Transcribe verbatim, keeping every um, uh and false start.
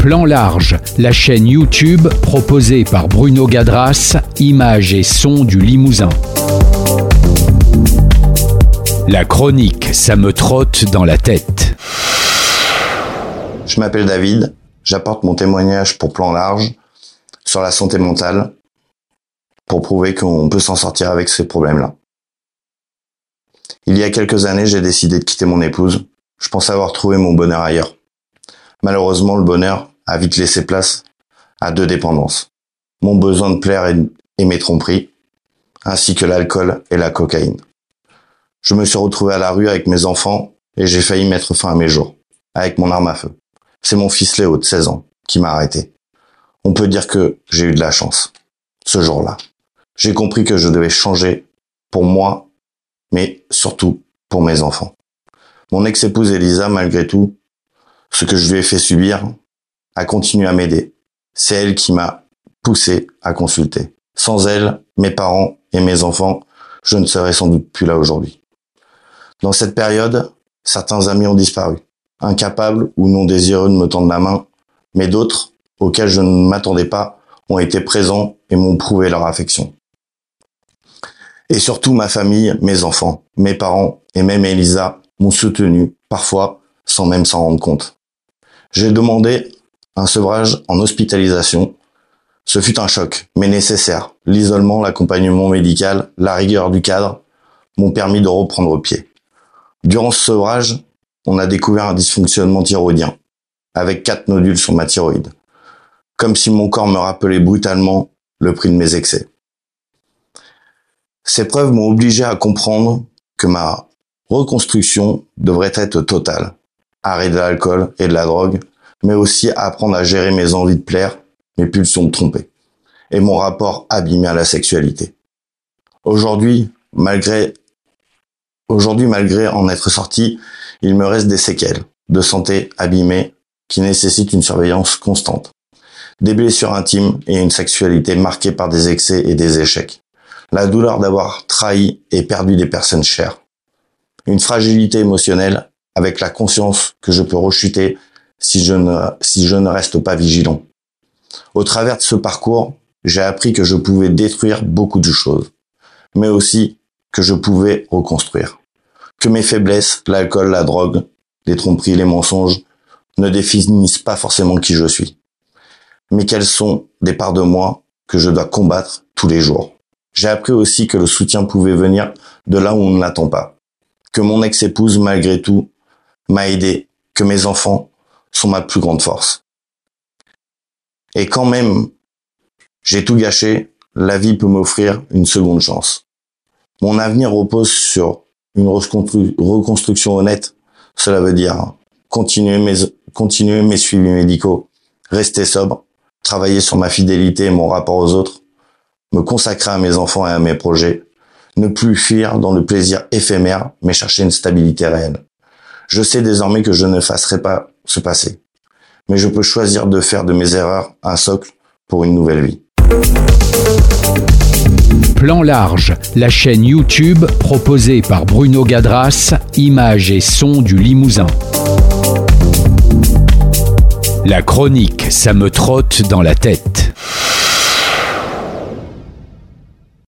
Plan large, la chaîne YouTube proposée par Bruno Gadras, images et sons du Limousin. La chronique, ça me trotte dans la tête. Je m'appelle David, j'apporte mon témoignage pour Plan large sur la santé mentale pour prouver qu'on peut s'en sortir avec ces problèmes-là. Il y a quelques années, j'ai décidé de quitter mon épouse. Je pensais avoir trouvé mon bonheur ailleurs. Malheureusement, le bonheur a vite laissé place à deux dépendances. Mon besoin de plaire et mes tromperies, ainsi que l'alcool et la cocaïne. Je me suis retrouvé à la rue avec mes enfants et j'ai failli mettre fin à mes jours, avec mon arme à feu. C'est mon fils Léo de seize ans qui m'a arrêté. On peut dire que j'ai eu de la chance, ce jour-là. J'ai compris que je devais changer pour moi, mais surtout pour mes enfants. Mon ex-épouse Elisa, malgré tout, ce que je lui ai fait subir, a continué à m'aider. C'est elle qui m'a poussé à consulter. Sans elle, mes parents et mes enfants, je ne serais sans doute plus là aujourd'hui. Dans cette période, certains amis ont disparu, incapables ou non désireux de me tendre la main, mais d'autres, auxquels je ne m'attendais pas, ont été présents et m'ont prouvé leur affection. Et surtout ma famille, mes enfants, mes parents et même Elisa m'ont soutenu, parfois sans même s'en rendre compte. J'ai demandé un sevrage en hospitalisation. Ce fut un choc, mais nécessaire. L'isolement, l'accompagnement médical, la rigueur du cadre m'ont permis de reprendre pied. Durant ce sevrage, on a découvert un dysfonctionnement thyroïdien, avec quatre nodules sur ma thyroïde. Comme si mon corps me rappelait brutalement le prix de mes excès. Ces preuves m'ont obligé à comprendre que ma reconstruction devrait être totale. Arrêt de l'alcool et de la drogue, mais aussi apprendre à gérer mes envies de plaire, mes pulsions de tromper, et mon rapport abîmé à la sexualité. Aujourd'hui, malgré, aujourd'hui, malgré en être sorti, il me reste des séquelles de santé abîmées qui nécessitent une surveillance constante. Des blessures intimes et une sexualité marquée par des excès et des échecs. La douleur d'avoir trahi et perdu des personnes chères. Une fragilité émotionnelle avec la conscience que je peux rechuter si je ne, si je ne reste pas vigilant. Au travers de ce parcours, j'ai appris que je pouvais détruire beaucoup de choses, mais aussi que je pouvais reconstruire. Que mes faiblesses, l'alcool, la drogue, les tromperies, les mensonges, ne définissent pas forcément qui je suis, mais qu'elles sont des parts de moi que je dois combattre tous les jours. J'ai appris aussi que le soutien pouvait venir de là où on ne l'attend pas. Que mon ex-épouse, malgré tout, m'a aidé, que mes enfants sont ma plus grande force. Et quand même, j'ai tout gâché, la vie peut m'offrir une seconde chance. Mon avenir repose sur une reconstru- reconstruction honnête. Cela veut dire continuer mes, continuer mes suivis médicaux, rester sobre, travailler sur ma fidélité et mon rapport aux autres, me consacrer à mes enfants et à mes projets, ne plus fuir dans le plaisir éphémère, mais chercher une stabilité réelle. Je sais désormais que je ne effacerai pas ce passé, mais je peux choisir de faire de mes erreurs un socle pour une nouvelle vie. Plan large, la chaîne YouTube proposée par Bruno Gadras, images et sons du Limousin. La chronique, ça me trotte dans la tête.